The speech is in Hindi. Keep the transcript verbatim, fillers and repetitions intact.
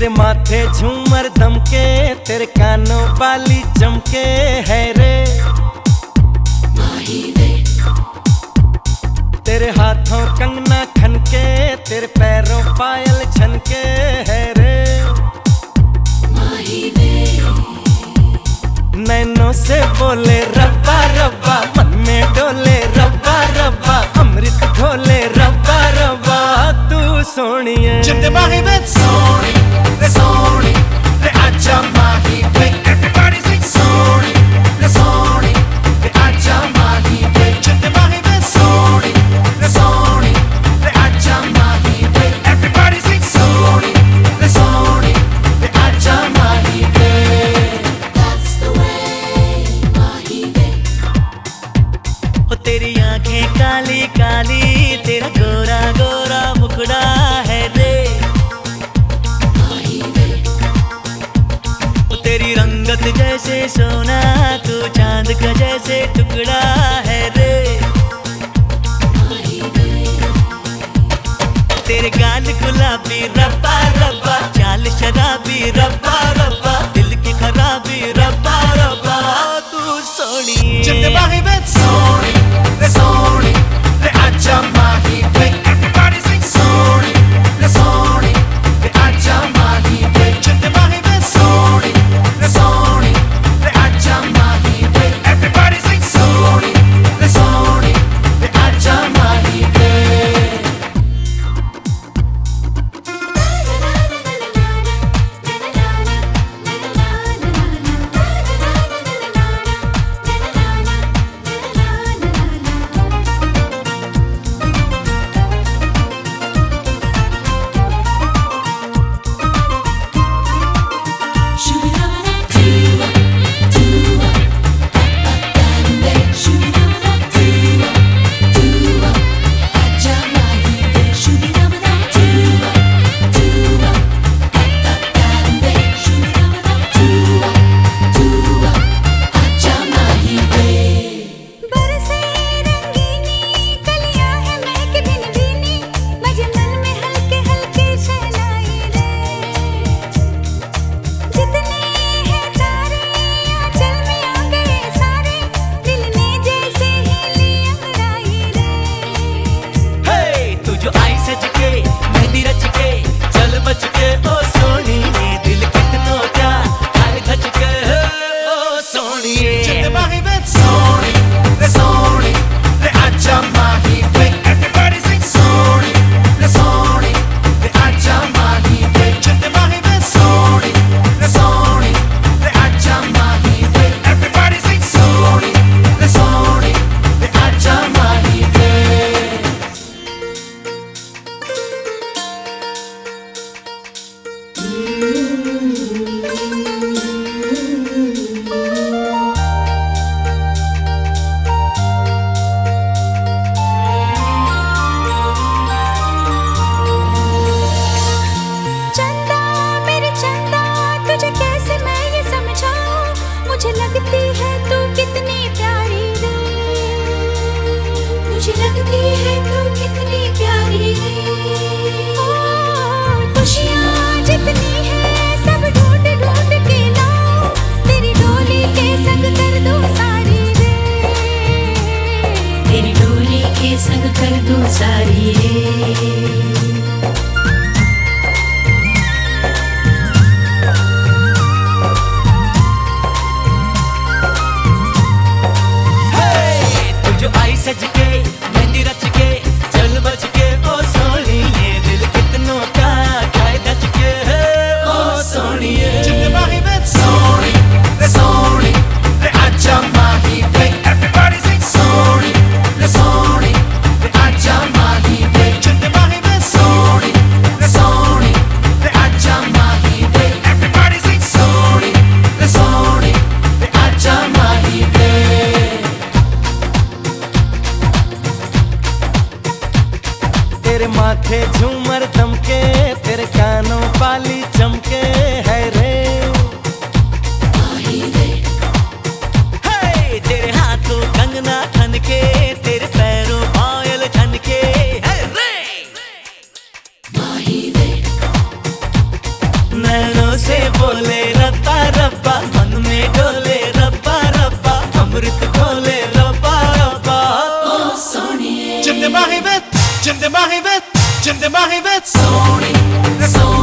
तेरे माथे झूमर दमके, तेरे कानों वाली चमके है रे माही वे। तेरे हाथों कंगना खनके, तेरे पैरों पायल छनके है रे माही वे। नैनों से बोले रब्बा रब्बा, मन में डोले रब्बा रब्बा, अमृत घोले रब्बा रब्बा, तू सोनिए जिंदे माही वे सोनी रे सोनी रे आजा माही वे। Everybody sing सोनी रे सोनी रे आजा माही वे। जिंदे माही वे सोनी रे सोनी रे आजा माही वे। Everybody sing सोनी रे सोनी रे आजा माही वे। That's the way माही वे। हो तेरी आंखें काली काली, तेरा गोरा गोरा मुखड़ा है रे माही वे। तेरी रंगत जैसे सोना, तू चांद का जैसे टुकड़ा है रे माही वे। तेरे गाल गुलाबी रब्बा रब्बा, चाल शराबी रब्बा रब्बा, दिल की खराबी रब्बा रब्बा, तू सोनिए जिंदे माही वे सोनी रे सोनी रे आजा माही वे। Everybody sing सोनी रे सोनी रे आजा माही वे। जिंदे माही वे सोनी रे सोनी रे आजा माही वे। Everybody sing सोनी रे सोनी रे आजा माही वे। मुझे लगती है तू कितनी प्यारी रे, मुझे लगती है तू कितनी प्यारी रे। खुशियाँ जितनी है सब ढूंढ ढूंढ के लाओ, तेरी डोली के संग कर दो सारी रे, तेरी डोली के संग कर दो सारी रे। सज के मेहंदी रच के चल बच के ओ सोनिए, दिल कितनों का खाए दच के ओ सोनिए। जिंदे माही वे सोनी रे सोनी रे आजा माही वे। Everybody sing सोनी रे सोनी रे आजा माही वे। जिंदे माही वे सोनी रे सोनी रे आजा माही वे। Everybody sing सोनी रे सोनी रे आजा माही वे। तेरे माथे झूमर दमके, तेरे कानों वाली चमके है रे माही वे। हे तेरे हाथों कंगना खनके, तेरे पैरों पायल छनके है रे माही वे। मैं जिंदे माही वे जिंदे माही वे जिंदे माही वे सोनी रे सोनी